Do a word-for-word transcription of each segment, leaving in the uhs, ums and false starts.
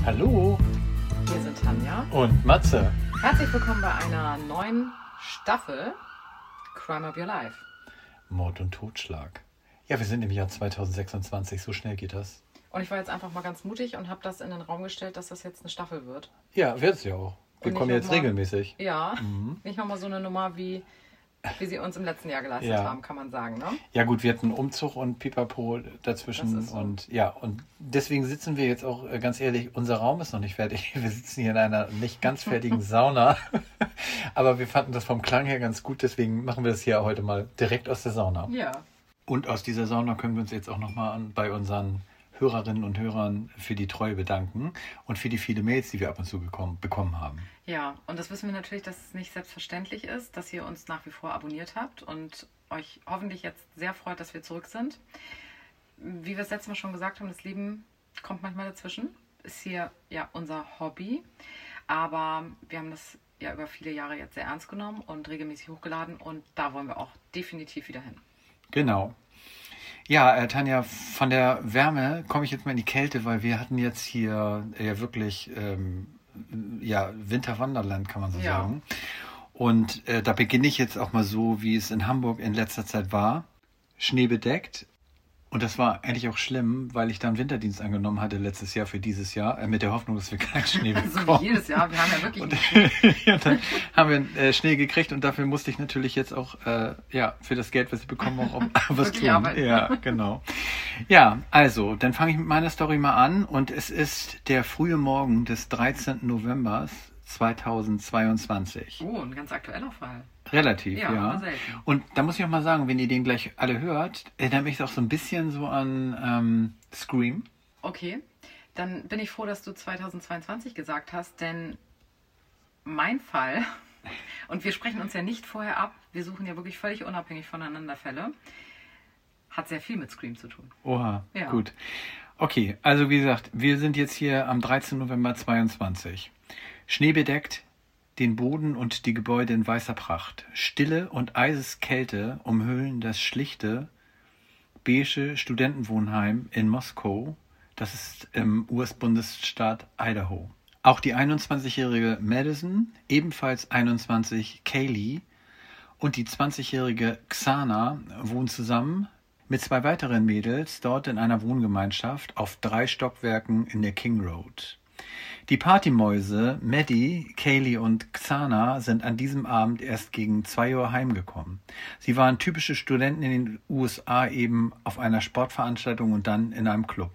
Hallo Wir sind Tanja. und Matze. Herzlich willkommen bei einer neuen Staffel Crime of Your Life. Mord und Totschlag. Ja, wir sind im Jahr zweitausendsechsundzwanzig, so schnell geht das. Und ich war jetzt einfach mal ganz mutig und habe das in den Raum gestellt, dass das jetzt eine Staffel wird. Ja, wird es ja auch. Wir Und kommen nicht jetzt nochmal- regelmäßig. Ja, Mhm. nicht nochmal so eine Nummer, wie, wie sie uns im letzten Jahr geleistet Ja. haben, kann man sagen, ne? Ja gut, wir hatten einen Umzug und Pipapo dazwischen. Das ist so. Und ja, und deswegen sitzen wir jetzt auch, äh, ganz ehrlich, unser Raum ist noch nicht fertig. Wir sitzen hier in einer nicht ganz fertigen Sauna. Aber wir fanden das vom Klang her ganz gut, deswegen machen wir das hier heute mal direkt aus der Sauna. Ja. Und aus dieser Sauna können wir uns jetzt auch nochmal bei unseren Hörerinnen und Hörern für die Treue bedanken und für die viele Mails, die wir ab und zu bekommen, bekommen haben. Ja, und das wissen wir natürlich, dass es nicht selbstverständlich ist, dass ihr uns nach wie vor abonniert habt und euch hoffentlich jetzt sehr freut, dass wir zurück sind. Wie wir es letztes Mal schon gesagt haben, das Leben kommt manchmal dazwischen. Ist hier ja unser Hobby, aber wir haben das ja über viele Jahre jetzt sehr ernst genommen und regelmäßig hochgeladen und da wollen wir auch definitiv wieder hin. Genau. Ja, äh, Tanja, von der Wärme komme ich jetzt mal in die Kälte, weil wir hatten jetzt hier ja wirklich ähm, ja, Winterwanderland, kann man so Ja. sagen. Und äh, da beginne ich jetzt auch mal so, wie es in Hamburg in letzter Zeit war. Schneebedeckt. Und das war eigentlich auch schlimm, weil ich dann Winterdienst angenommen hatte letztes Jahr für dieses Jahr, äh, mit der Hoffnung, dass wir keinen Schnee So bekommen. wie jedes Jahr, wir haben ja wirklich... Und ja, dann haben wir äh, Schnee gekriegt und dafür musste ich natürlich jetzt auch äh, ja, für das Geld, was ich bekomme, auch was Wirklich tun. arbeiten. Ja, genau. Ja, also, dann fange ich mit meiner Story mal an und es ist der frühe Morgen des dreizehnten November zweitausendzweiundzwanzig. Oh, ein ganz aktueller Fall. Relativ, Ja, ja. aber selten. Und da muss ich auch mal sagen, wenn ihr den gleich alle hört, erinnert mich das auch so ein bisschen so an ähm, Scream. Okay, dann bin ich froh, dass du zweitausendzweiundzwanzig gesagt hast, denn mein Fall, und wir sprechen uns ja nicht vorher ab, wir suchen ja wirklich völlig unabhängig voneinander Fälle, hat sehr viel mit Scream zu tun. Oha, Ja. gut. Okay, also wie gesagt, wir sind jetzt hier am dreizehnten November zweiundzwanzig. Schneebedeckt, den Boden und die Gebäude in weißer Pracht. Stille und Eiseskälte umhüllen das schlichte, beige Studentenwohnheim in Moskau. Das ist im U S-Bundesstaat Idaho. Auch die einundzwanzigjährige Madison, ebenfalls einundzwanzig Kaylee und die zwanzigjährige Xana wohnen zusammen mit zwei weiteren Mädels dort in einer Wohngemeinschaft auf drei Stockwerken in der King Road. Die Partymäuse Maddie, Kaylee und Xana sind an diesem Abend erst gegen zwei Uhr heimgekommen. Sie waren typische Studenten in den U S A, eben auf einer Sportveranstaltung und dann in einem Club.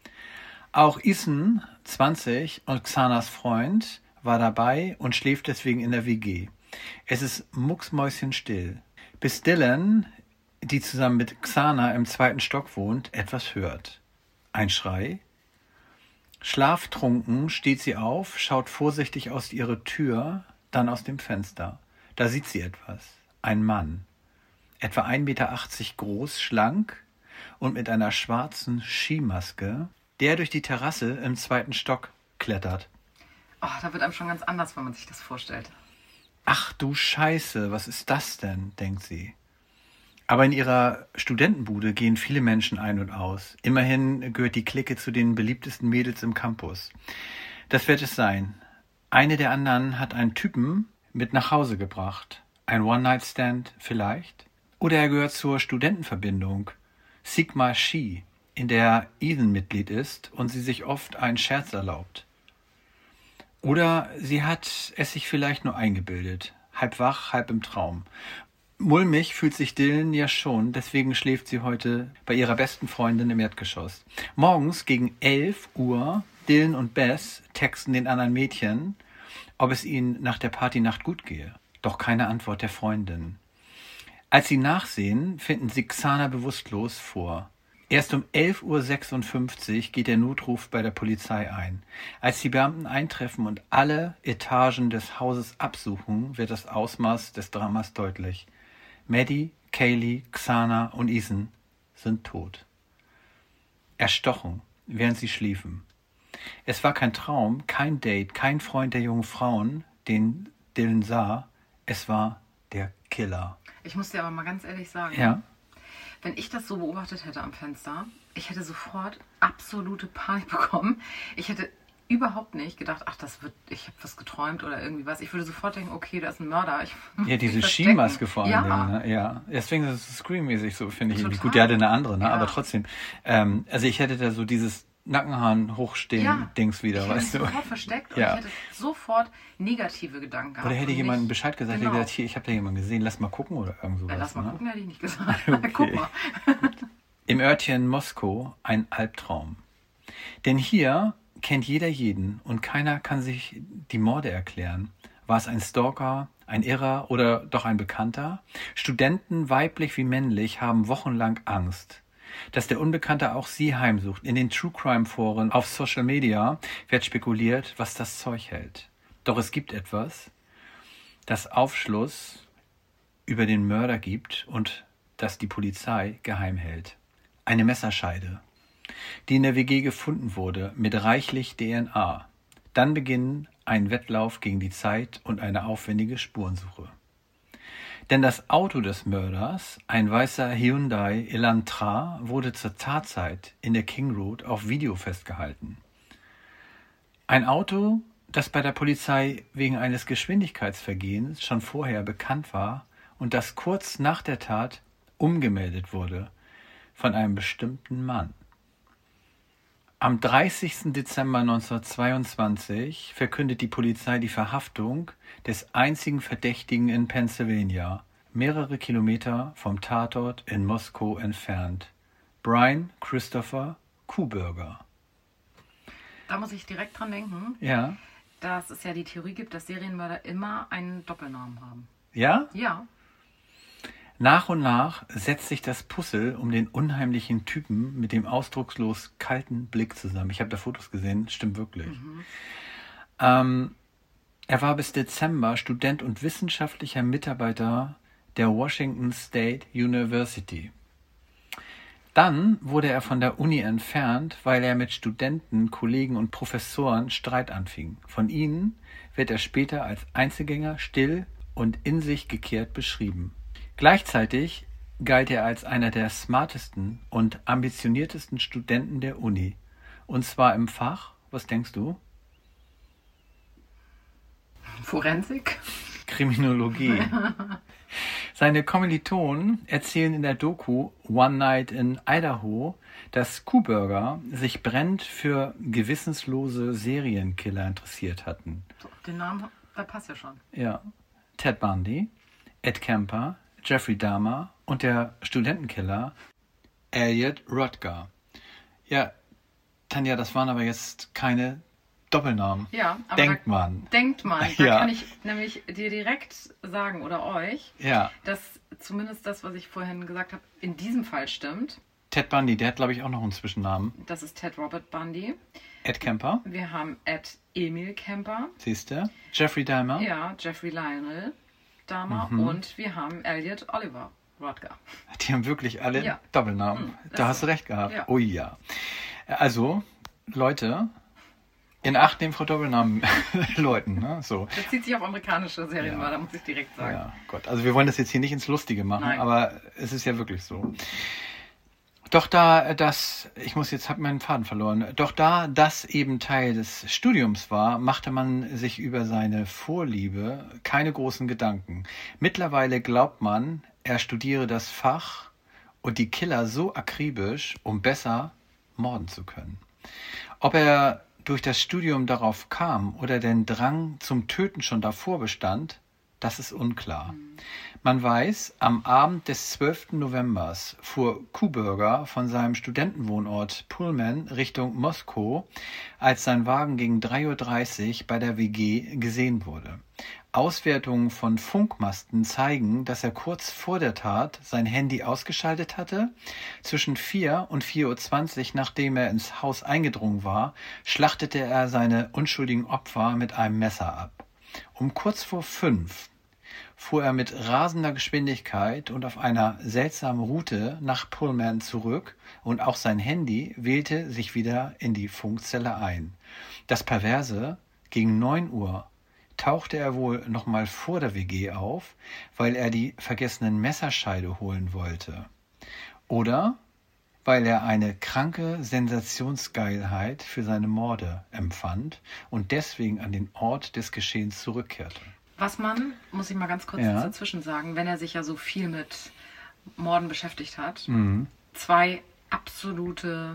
Auch Ethan, zwanzig, und Xanas Freund war dabei und schläft deswegen in der W G. Es ist mucksmäuschenstill, bis Dylan, die zusammen mit Xana im zweiten Stock wohnt, etwas hört. Ein Schrei. Schlaftrunken steht sie auf, schaut vorsichtig aus ihrer Tür, dann aus dem Fenster. Da sieht sie etwas. Ein Mann. Etwa ein Meter achtzig groß, schlank und mit einer schwarzen Skimaske, der durch die Terrasse im zweiten Stock klettert. Oh, da wird einem schon ganz anders, wenn man sich das vorstellt. Ach du Scheiße, was ist das denn, denkt sie. Aber in ihrer Studentenbude gehen viele Menschen ein und aus. Immerhin gehört die Clique zu den beliebtesten Mädels im Campus. Das wird es sein. Eine der anderen hat einen Typen mit nach Hause gebracht. Ein One-Night-Stand vielleicht? Oder er gehört zur Studentenverbindung Sigma Chi, in der Ethan Mitglied ist und sie sich oft einen Scherz erlaubt. Oder sie hat es sich vielleicht nur eingebildet. Halb wach, halb im Traum. Mulmig fühlt sich Dylan ja schon, deswegen schläft sie heute bei ihrer besten Freundin im Erdgeschoss. Morgens gegen elf Uhr, Dylan und Bess texten den anderen Mädchen, ob es ihnen nach der Partynacht gut gehe. Doch keine Antwort der Freundin. Als sie nachsehen, finden sie Xana bewusstlos vor. Erst um elf Uhr sechsundfünfzig geht der Notruf bei der Polizei ein. Als die Beamten eintreffen und alle Etagen des Hauses absuchen, wird das Ausmaß des Dramas deutlich. Maddie, Kaylee, Xana und Ethan sind tot. Erstochen, während sie schliefen. Es war kein Traum, kein Date, kein Freund der jungen Frauen, den Dylan sah. Es war der Killer. Ich muss dir aber mal ganz ehrlich sagen, Ja. wenn ich das so beobachtet hätte am Fenster, ich hätte sofort absolute Panik bekommen. Ich hätte überhaupt nicht gedacht, ach, das wird, ich habe was geträumt oder irgendwie was. Ich würde sofort denken, okay, da ist ein Mörder. Ich, ja, diese ich Skimaske vor allem. Ja. Ne? Ja. Deswegen ist es Scream-mäßig so, finde ich. Total. Irgendwie. Gut, der hatte eine andere, ne? Ja. Aber trotzdem. Ähm, also ich hätte da so dieses Nackenhaaren hochstehen Ja. Dings wieder, ich hätte weißt mich du? sofort versteckt und Ja. ich hätte sofort negative Gedanken gehabt. Oder hätte und jemand nicht- Bescheid gesagt, genau. hätte gesagt, hier, ich habe da jemanden gesehen, lass mal gucken oder irgend sowas. Ja, lass mal ne? gucken, hätte ich nicht gesagt. Okay. Guck mal. Im Örtchen Moskau ein Albtraum. Denn hier kennt jeder jeden und keiner kann sich die Morde erklären. War es ein Stalker, ein Irrer oder doch ein Bekannter? Studenten, weiblich wie männlich, haben wochenlang Angst, dass der Unbekannte auch sie heimsucht. In den True Crime Foren auf Social Media wird spekuliert, was das Zeug hält. Doch es gibt etwas, das Aufschluss über den Mörder gibt und das die Polizei geheim hält. Eine Messerscheide, die in der W G gefunden wurde, mit reichlich D N A. Dann beginnen ein Wettlauf gegen die Zeit und eine aufwendige Spurensuche. Denn das Auto des Mörders, ein weißer Hyundai Elantra, wurde zur Tatzeit in der King Road auf Video festgehalten. Ein Auto, das bei der Polizei wegen eines Geschwindigkeitsvergehens schon vorher bekannt war und das kurz nach der Tat umgemeldet wurde von einem bestimmten Mann. Am dreißigsten Dezember neunzehnhundertzweiundzwanzig verkündet die Polizei die Verhaftung des einzigen Verdächtigen in Pennsylvania, mehrere Kilometer vom Tatort in Moskau entfernt. Brian Christopher Kohberger. Da muss ich direkt dran denken, Ja. dass es ja die Theorie gibt, dass Serienmörder immer einen Doppelnamen haben. Ja? Ja. Nach und nach setzt sich das Puzzle um den unheimlichen Typen mit dem ausdruckslos kalten Blick zusammen. Ich habe da Fotos gesehen, stimmt wirklich. Mhm. Ähm, er war bis Dezember Student und wissenschaftlicher Mitarbeiter der Washington State University. Dann wurde er von der Uni entfernt, weil er mit Studenten, Kollegen und Professoren Streit anfing. Von ihnen wird er später als Einzelgänger, still und in sich gekehrt beschrieben. Gleichzeitig galt er als einer der smartesten und ambitioniertesten Studenten der Uni. Und zwar im Fach, was denkst du? Forensik? Kriminologie. Seine Kommilitonen erzählen in der Doku One Night in Idaho, dass Kohberger sich brennend für gewissenslose Serienkiller interessiert hatten. So, den Namen, der passt ja schon. Ja. Ted Bundy, Ed Kemper, Jeffrey Dahmer und der Studentenkiller Elliot Rodger. Ja, Tanja, das waren aber jetzt keine Doppelnamen. Ja, aber Denkt da, man. Denkt man. Da Ja. kann ich nämlich dir direkt sagen oder euch, Ja. dass zumindest das, was ich vorhin gesagt habe, in diesem Fall stimmt. Ted Bundy, der hat, glaube ich, auch noch einen Zwischennamen. Das ist Ted Robert Bundy. Ed Kemper, Wir haben Ed Emil Kemper. siehst du? Jeffrey Dahmer. Ja, Jeffrey Lionel Dahmer. Mhm. Und wir haben Elliot Oliver Rodger. Die haben wirklich alle Ja. Doppelnamen. Hm, da ist hast so. du recht gehabt. Ja. Oh ja. Also, Leute, in Acht nehmen vor Doppelnamen Leuten. Ne? So. Das zieht sich auf amerikanische Serienmörder, muss ich direkt sagen. Ja, Gott. Also wir wollen das jetzt hier nicht ins Lustige machen, Nein. aber es ist ja wirklich so. Doch da das, ich muss jetzt, habe meinen Faden verloren, doch da das eben Teil des Studiums war, machte man sich über seine Vorliebe keine großen Gedanken. Mittlerweile glaubt man, er studiere das Fach und die Killer so akribisch, um besser morden zu können. Ob er durch das Studium darauf kam oder den Drang zum Töten schon davor bestand, das ist unklar. Man weiß, am Abend des zwölften November fuhr Kohberger von seinem Studentenwohnort Pullman Richtung Moskau, als sein Wagen gegen drei Uhr dreißig bei der W G gesehen wurde. Auswertungen von Funkmasten zeigen, dass er kurz vor der Tat sein Handy ausgeschaltet hatte. Zwischen vier und vier Uhr zwanzig, nachdem er ins Haus eingedrungen war, schlachtete er seine unschuldigen Opfer mit einem Messer ab. Um kurz vor fünf fuhr er mit rasender Geschwindigkeit und auf einer seltsamen Route nach Pullman zurück und auch sein Handy wählte sich wieder in die Funkzelle ein. Das Perverse, gegen neun Uhr tauchte er wohl nochmal vor der W G auf, weil er die vergessenen Messerscheide holen wollte. Oder weil er eine kranke Sensationsgeilheit für seine Morde empfand und deswegen an den Ort des Geschehens zurückkehrte. Was man, muss ich mal ganz kurz Ja. dazwischen sagen, wenn er sich ja so viel mit Morden beschäftigt hat, Mhm. zwei absolute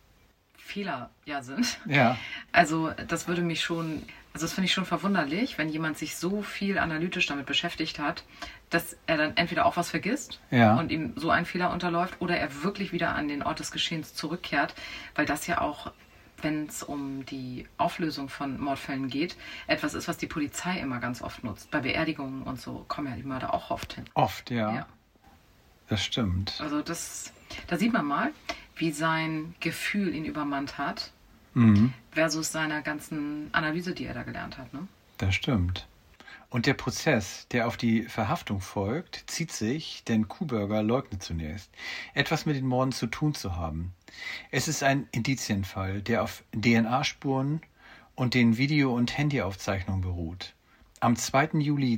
Fehler ja sind. Ja, Also das würde mich schon, also das finde ich schon verwunderlich, wenn jemand sich so viel analytisch damit beschäftigt hat, dass er dann entweder auch was vergisst Ja. und ihm so ein Fehler unterläuft oder er wirklich wieder an den Ort des Geschehens zurückkehrt, weil das ja auch, wenn es um die Auflösung von Mordfällen geht, etwas ist, was die Polizei immer ganz oft nutzt. Bei Beerdigungen und so kommen ja die Mörder auch oft hin. oft, ja. Ja. Das stimmt. Also das, da sieht man mal, wie sein Gefühl ihn übermannt hat, Mhm. versus seiner ganzen Analyse, die er da gelernt hat. Ne? Das stimmt. Und der Prozess, der auf die Verhaftung folgt, zieht sich, denn Kuhberger leugnet zunächst, etwas mit den Morden zu tun zu haben. Es ist ein Indizienfall, der auf D N A-Spuren und den Video- und Handyaufzeichnungen beruht. Am zweiten Juli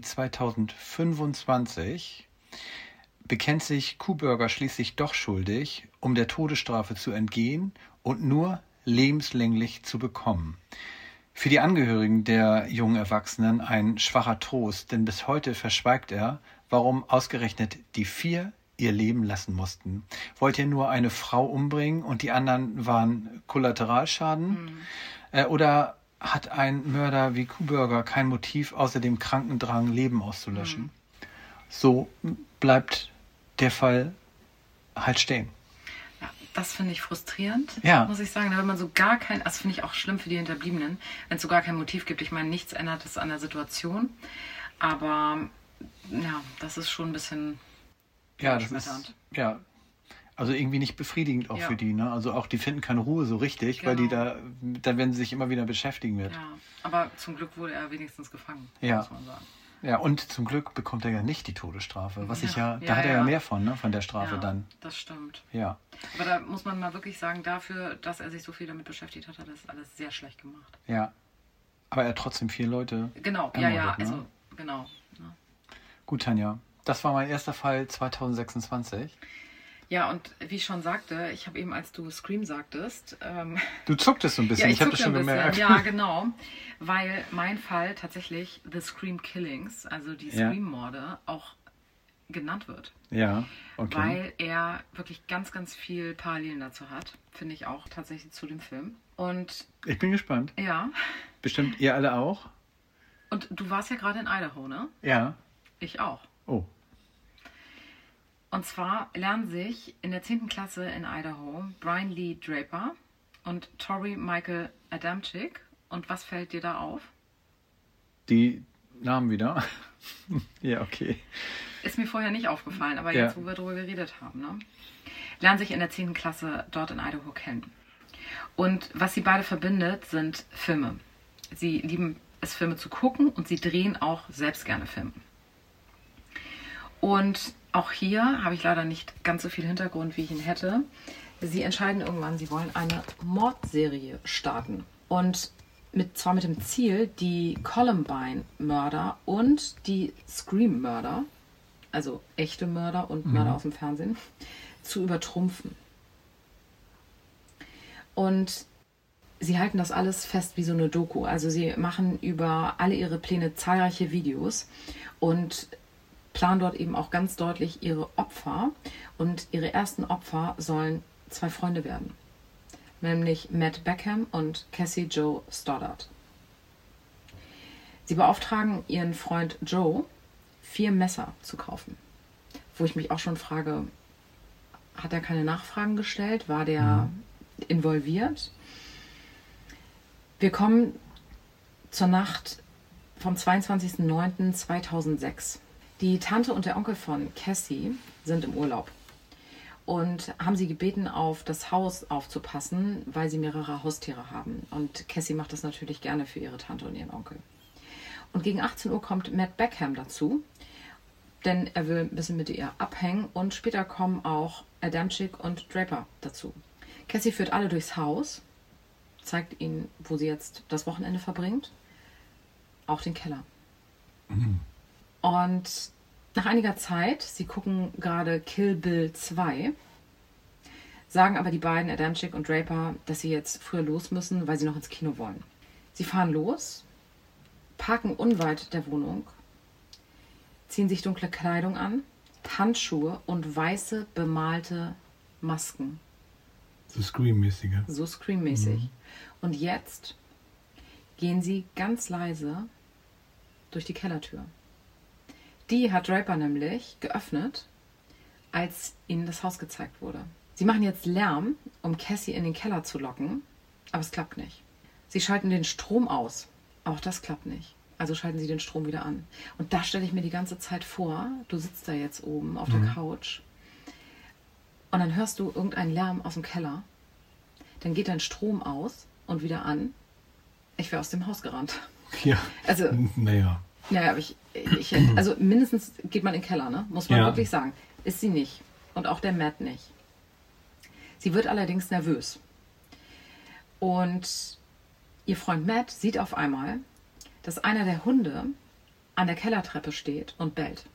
zweitausendfünfundzwanzig bekennt sich Kuhberger schließlich doch schuldig, um der Todesstrafe zu entgehen und nur lebenslänglich zu bekommen. Für die Angehörigen der jungen Erwachsenen ein schwacher Trost, denn bis heute verschweigt er, warum ausgerechnet die vier ihr Leben lassen mussten. Wollte er nur eine Frau umbringen und die anderen waren Kollateralschaden? Mhm. Äh, oder hat ein Mörder wie Kuhberger kein Motiv außer dem kranken Drang, Leben auszulöschen? Mhm. So bleibt der Fall halt stehen. Ja, das finde ich frustrierend, Ja. muss ich sagen. Da will man so gar kein, das finde ich auch schlimm für die Hinterbliebenen, wenn es so gar kein Motiv gibt. Ich meine, nichts ändert es an der Situation. Aber ja, das ist schon ein bisschen Ja, das ist, schmetternd. ja, also irgendwie nicht befriedigend auch Ja. für die, ne? Also auch die finden keine Ruhe so richtig, weil die da, Genau. dann werden sie sich immer wieder beschäftigen mit. Ja, aber zum Glück wurde er wenigstens gefangen, Ja. muss man sagen. Ja, und zum Glück bekommt er ja nicht die Todesstrafe, was ich ja, Ja, da ja, hat er ja ja. mehr von, ne, von der Strafe Ja, dann. das stimmt. Ja, Aber da muss man mal wirklich sagen, dafür, dass er sich so viel damit beschäftigt hat, hat er das alles sehr schlecht gemacht. ja. Aber er hat trotzdem vier Leute. Genau, ja, ja, ermordet, ne? also, genau. Ne? Gut, Tanja, das war mein erster Fall zweitausendsechsundzwanzig. Ja, und wie ich schon sagte, ich habe eben, als du Scream sagtest, ähm, Du zucktest so ein bisschen, ja, ich, habe das zuckte schon ein bisschen. gemerkt. Ja, genau, weil mein Fall tatsächlich The Scream Killings, also die Ja. Scream-Morde, auch genannt wird. Ja, okay. Weil er wirklich ganz, ganz viel Parallelen dazu hat, finde ich auch tatsächlich zu dem Film. Und Ich bin gespannt. ja, Bestimmt ihr alle auch? und du warst ja gerade in Idaho, ne? Ja. Ich auch. Oh. Und zwar lernen sich in der zehnten Klasse in Idaho Brian Lee Draper und Tori Michael Adamczyk. Und was fällt dir da auf? Die Namen wieder. Ja, okay. Ist mir vorher nicht aufgefallen, aber Ja. jetzt, wo wir darüber geredet haben, ne? Lernen sich in der zehnten Klasse dort in Idaho kennen. Und was sie beide verbindet, sind Filme. Sie lieben es, Filme zu gucken, und sie drehen auch selbst gerne Filme. Und auch hier habe ich leider nicht ganz so viel Hintergrund, wie ich ihn hätte. Sie entscheiden irgendwann, sie wollen eine Mordserie starten. Und mit, zwar mit dem Ziel, die Columbine-Mörder und die Scream-Mörder, also echte Mörder und Mörder aus dem Fernsehen, zu übertrumpfen. Und sie halten das alles fest wie so eine Doku. Also sie machen über alle ihre Pläne zahlreiche Videos und planen dort eben auch ganz deutlich ihre Opfer. Und ihre ersten Opfer sollen zwei Freunde werden. Nämlich Matt Beckham und Cassie Joe Stoddard. Sie beauftragen ihren Freund Joe, vier Messer zu kaufen. Wo ich mich auch schon frage, hat er keine Nachfragen gestellt? War der involviert? Wir kommen zur Nacht vom zweiundzwanzigsten neunten zweitausendsechs. Die Tante und der Onkel von Cassie sind im Urlaub und haben sie gebeten, auf das Haus aufzupassen, weil sie mehrere Haustiere haben. Und Cassie macht das natürlich gerne für ihre Tante und ihren Onkel. Und gegen achtzehn Uhr kommt Matt Beckham dazu, denn er will ein bisschen mit ihr abhängen, und später kommen auch Adamczyk und Draper dazu. Cassie führt alle durchs Haus, zeigt ihnen, wo sie jetzt das Wochenende verbringt, auch den Keller. Mhm. Und nach einiger Zeit, sie gucken gerade Kill Bill zwei, sagen aber die beiden, Adamczyk und Draper, dass sie jetzt früher los müssen, weil sie noch ins Kino wollen. Sie fahren los, parken unweit der Wohnung, ziehen sich dunkle Kleidung an, Handschuhe und weiße bemalte Masken. So Scream-mäßiger. So Scream-mäßig. Mhm. Und jetzt gehen sie ganz leise durch die Kellertür. Die hat Draper nämlich geöffnet, als ihnen das Haus gezeigt wurde. Sie machen jetzt Lärm, um Cassie in den Keller zu locken, aber es klappt nicht. Sie schalten den Strom aus, auch das klappt nicht. Also schalten sie den Strom wieder an. Und da stelle ich mir die ganze Zeit vor, du sitzt da jetzt oben auf der Mhm. Couch und dann hörst du irgendeinen Lärm aus dem Keller. Dann geht dein Strom aus und wieder an. Ich wäre aus dem Haus gerannt. Ja. Also, naja. naja, aber ich, ich, also mindestens geht man in den Keller, ne? Muss man Ja. wirklich sagen. Ist sie nicht. Und auch der Matt nicht. Sie wird allerdings nervös. Und ihr Freund Matt sieht auf einmal, dass einer der Hunde an der Kellertreppe steht und bellt.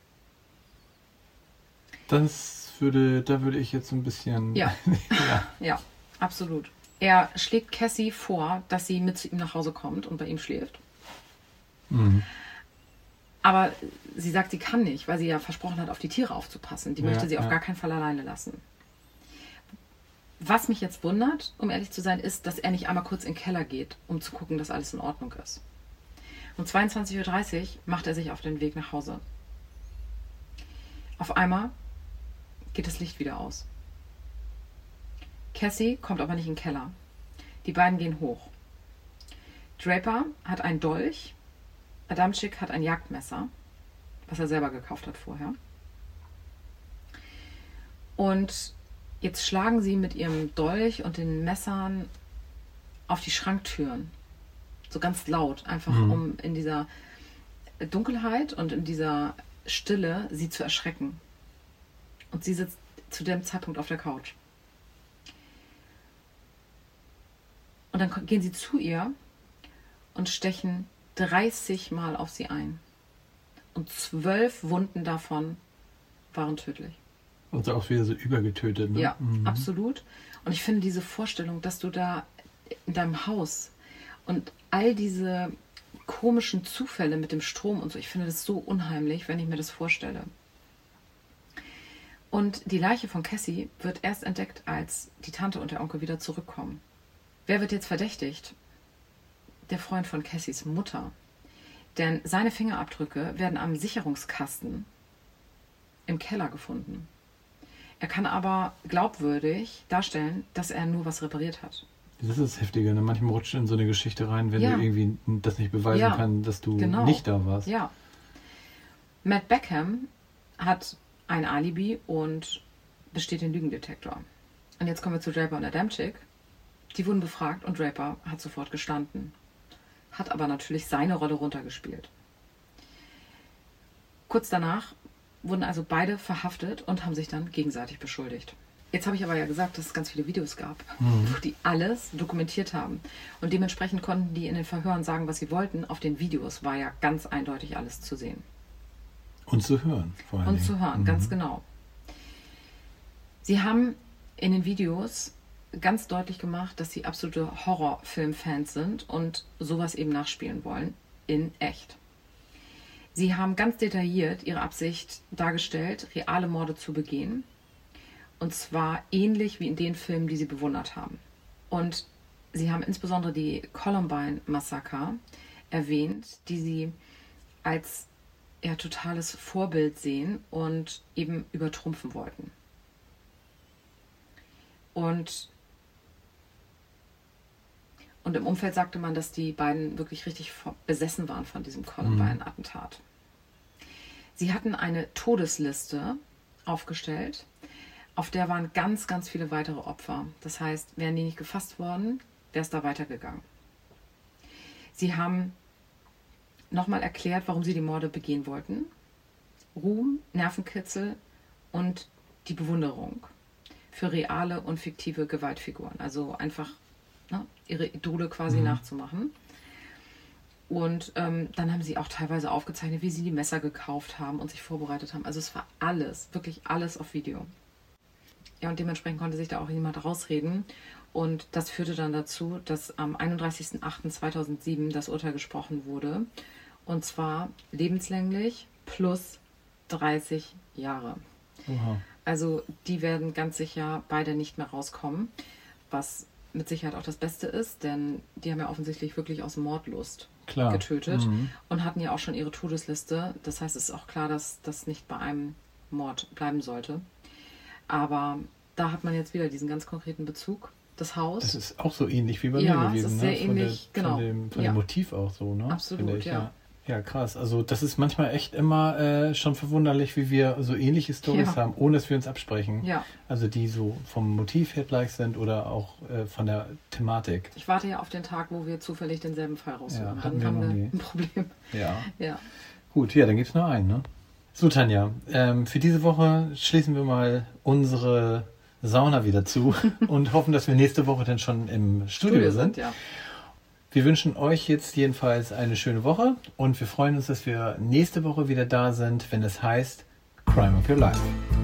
Das würde, da würde ich jetzt so ein bisschen. Ja. ja. Ja, absolut. Er schlägt Cassie vor, dass sie mit zu ihm nach Hause kommt und bei ihm schläft. Mhm. Aber sie sagt, sie kann nicht, weil sie ja versprochen hat, auf die Tiere aufzupassen. Die Ja, möchte sie auf ja. gar keinen Fall alleine lassen. Was mich jetzt wundert, um ehrlich zu sein, ist, dass er nicht einmal kurz in den Keller geht, um zu gucken, dass alles in Ordnung ist. Um zweiundzwanzig Uhr dreißig macht er sich auf den Weg nach Hause. Auf einmal geht das Licht wieder aus. Cassie kommt aber nicht in den Keller. Die beiden gehen hoch. Draper hat einen Dolch, Adamczyk hat ein Jagdmesser, was er selber gekauft hat vorher. Und jetzt schlagen sie mit ihrem Dolch und den Messern auf die Schranktüren. So ganz laut, einfach Mhm. um in dieser Dunkelheit und in dieser Stille sie zu erschrecken. Und sie sitzt zu dem Zeitpunkt auf der Couch. Und dann ko- gehen sie zu ihr und stechen dreißig Mal auf sie ein. Und zwölf Wunden davon waren tödlich. Und so auch wieder so übergetötet, ne? Ja, Mhm. absolut. Und ich finde diese Vorstellung, dass du da in deinem Haus und all diese komischen Zufälle mit dem Strom und so, ich finde das so unheimlich, wenn ich mir das vorstelle. Und die Leiche von Cassie wird erst entdeckt, als die Tante und der Onkel wieder zurückkommen. Wer wird jetzt verdächtigt? Der Freund von Cassies Mutter. Denn seine Fingerabdrücke werden am Sicherungskasten im Keller gefunden. Er kann aber glaubwürdig darstellen, dass er nur was repariert hat. Das ist das Heftige, ne? Manchmal rutscht in so eine Geschichte rein, wenn Ja. du irgendwie das nicht beweisen Ja, kannst, dass du genau. nicht da warst. Ja. Matt Beckham hat ein Alibi und besteht den Lügendetektor. Und jetzt kommen wir zu Draper und Adamczyk. Die wurden befragt und Draper hat sofort gestanden. Hat aber natürlich seine Rolle runtergespielt. Kurz danach wurden also beide verhaftet und haben sich dann gegenseitig beschuldigt. Jetzt habe ich aber ja gesagt, dass es ganz viele Videos gab, Mhm. wo die alles dokumentiert haben. Und dementsprechend konnten die in den Verhören sagen, was sie wollten. Auf den Videos war ja ganz eindeutig alles zu sehen. Und zu hören, vor allem. Und zu hören, ganz genau. Sie haben in den Videos ganz deutlich gemacht, dass sie absolute Horrorfilmfans sind und sowas eben nachspielen wollen, in echt. Sie haben ganz detailliert ihre Absicht dargestellt, reale Morde zu begehen. Und zwar ähnlich wie in den Filmen, die sie bewundert haben. Und sie haben insbesondere die Columbine-Massaker erwähnt, die sie als ja, totales Vorbild sehen und eben übertrumpfen wollten. Und, und im Umfeld sagte man, dass die beiden wirklich richtig besessen waren von diesem Columbine-Attentat. Sie hatten eine Todesliste aufgestellt, auf der waren ganz, ganz viele weitere Opfer. Das heißt, wären die nicht gefasst worden, wäre es da weitergegangen. Sie haben nochmal erklärt, warum sie die Morde begehen wollten. Ruhm, Nervenkitzel und die Bewunderung für reale und fiktive Gewaltfiguren. Also einfach ne, ihre Idole quasi Mhm. nachzumachen. Und ähm, dann haben sie auch teilweise aufgezeichnet, wie sie die Messer gekauft haben und sich vorbereitet haben. Also es war alles, wirklich alles auf Video. ja, und dementsprechend konnte sich da auch niemand rausreden. Und das führte dann dazu, dass am einunddreißigsten achten zweitausendsieben das Urteil gesprochen wurde. Und zwar lebenslänglich plus dreißig Jahre. Oha. Also die werden ganz sicher beide nicht mehr rauskommen, was mit Sicherheit auch das Beste ist, denn die haben ja offensichtlich wirklich aus Mordlust Klar. getötet Mhm. und hatten ja auch schon ihre Todesliste. Das heißt, es ist auch klar, dass das nicht bei einem Mord bleiben sollte. Aber da hat man jetzt wieder diesen ganz konkreten Bezug. Das Haus. Das ist auch so ähnlich wie bei Ja, mir es gewesen. ist ne? sehr von ähnlich, der, genau. Von dem, von Ja. dem Motiv auch so, ne? Absolut, Finde ich, ja. Ja, krass. Also das ist manchmal echt immer äh, schon verwunderlich, wie wir so ähnliche Storys Ja. haben, ohne dass wir uns absprechen. Ja. Also die so vom Motiv her gleich sind oder auch äh, von der Thematik. Ich warte ja auf den Tag, wo wir zufällig denselben Fall raussuchen. Ja, Dann hatten wir haben noch wir nie. ein Problem. Ja. Ja. Gut, ja, dann gibt es nur einen, ne? So, Tanja, ähm, für diese Woche schließen wir mal unsere Sauna wieder zu und hoffen, dass wir nächste Woche dann schon im Studio, Studio sind. sind, ja. Wir wünschen euch jetzt jedenfalls eine schöne Woche und wir freuen uns, dass wir nächste Woche wieder da sind, wenn es heißt Crime of Your Life.